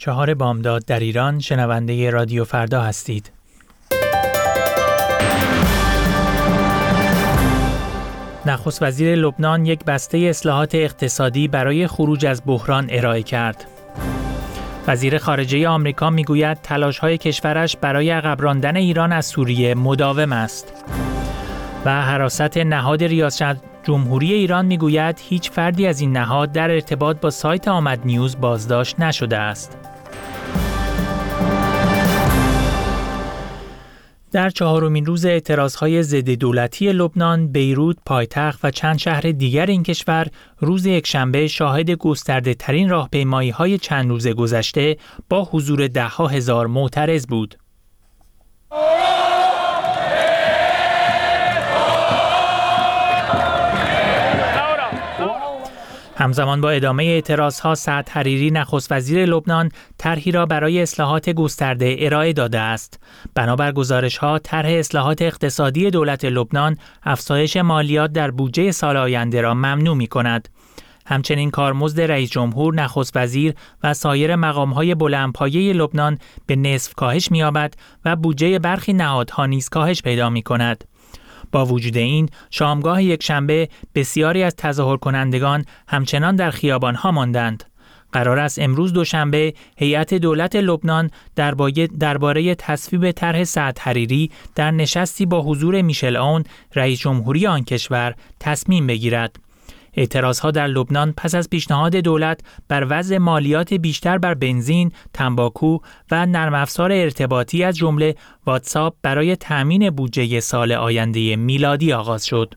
4 بامداد در ایران شنونده رادیو فردا هستید. نخست وزیر لبنان یک بسته اصلاحات اقتصادی برای خروج از بحران ارائه کرد. وزیر خارجه آمریکا میگوید تلاش‌های کشورش برای عقب راندن ایران از سوریه مداوم است. و حراست نهاد ریاست جمهوری ایران میگوید هیچ فردی از این نهاد در ارتباط با سایت آمد نیوز بازداشت نشده است. در 4مین روز اعتراضهای ضد دولتی لبنان، بیروت پایتخت و چند شهر دیگر این کشور روز یکشنبه شاهد گسترده ترین راهپیمایی‌های چند روز گذشته با حضور ده‌ها هزار معترض بود. همزمان با ادامه اعتراضها، سعد حریری نخست وزیر لبنان طرحی را برای اصلاحات گسترده ارائه داده است. بنابر گزارش‌ها، طرح اصلاحات اقتصادی دولت لبنان افزایش مالیات در بودجه سال آینده را ممنوع می‌کند. همچنین کارمزد رئیس جمهور، نخست وزیر و سایر مقام‌های بلندپایه لبنان به نصف کاهش می‌یابد و بودجه برخی نهادها نیز کاهش پیدا می‌کند. با وجود این، شامگاه یکشنبه بسیاری از تظاهر کنندگان همچنان در خیابان‌ها ماندند. قرار است امروز دوشنبه هیئت دولت لبنان درباره تصویب طرح سعد حریری در نشستی با حضور میشل عون، رئیس جمهوری آن کشور، تصمیم بگیرد. اعتراضها در لبنان پس از پیشنهاد دولت بر وضع مالیات بیشتر بر بنزین، تنباکو و نرم افزار ارتباطی از جمله واتساپ برای تأمین بودجه سال آینده میلادی آغاز شد.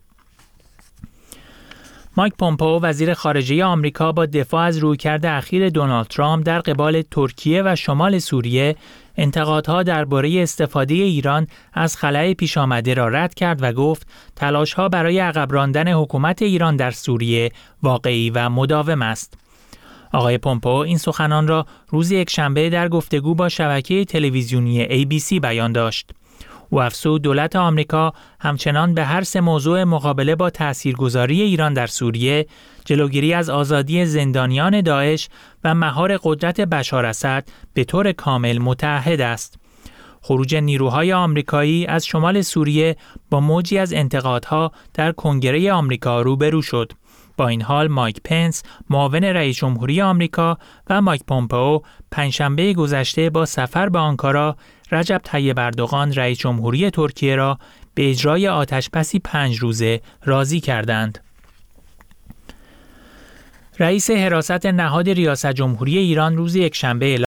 مایک پومپئو وزیر خارجه آمریکا با دفاع از رویکرد اخیر دونالد ترامپ در قبال ترکیه و شمال سوریه انتقادها درباره استفاده ایران از خلأ پیش آمده را رد کرد و گفت تلاش‌ها برای عقب راندن حکومت ایران در سوریه واقعی و مداوم است. آقای پومپئو این سخنان را روز یکشنبه در گفتگو با شبکه تلویزیونی ABC بیان داشت. او افزود دولت آمریکا همچنان به هر سه موضوع مقابله با تاثیرگذاری ایران در سوریه، جلوگیری از آزادی زندانیان داعش و مهار قدرت بشار اسد به طور کامل متعهد است. خروج نیروهای آمریکایی از شمال سوریه با موجی از انتقادها در کنگره آمریکا روبرو شد. با این حال مایک پنس، معاون رئیس جمهوری آمریکا و مایک پومپئو پنجشنبه گذشته با سفر به آنکارا، رجب طیب اردوغان رئیس جمهوری ترکیه را به اجرای آتش‌بسی 5 روزه راضی کردند. رئیس حراست نهاد ریاست جمهوری ایران روز یکشنبه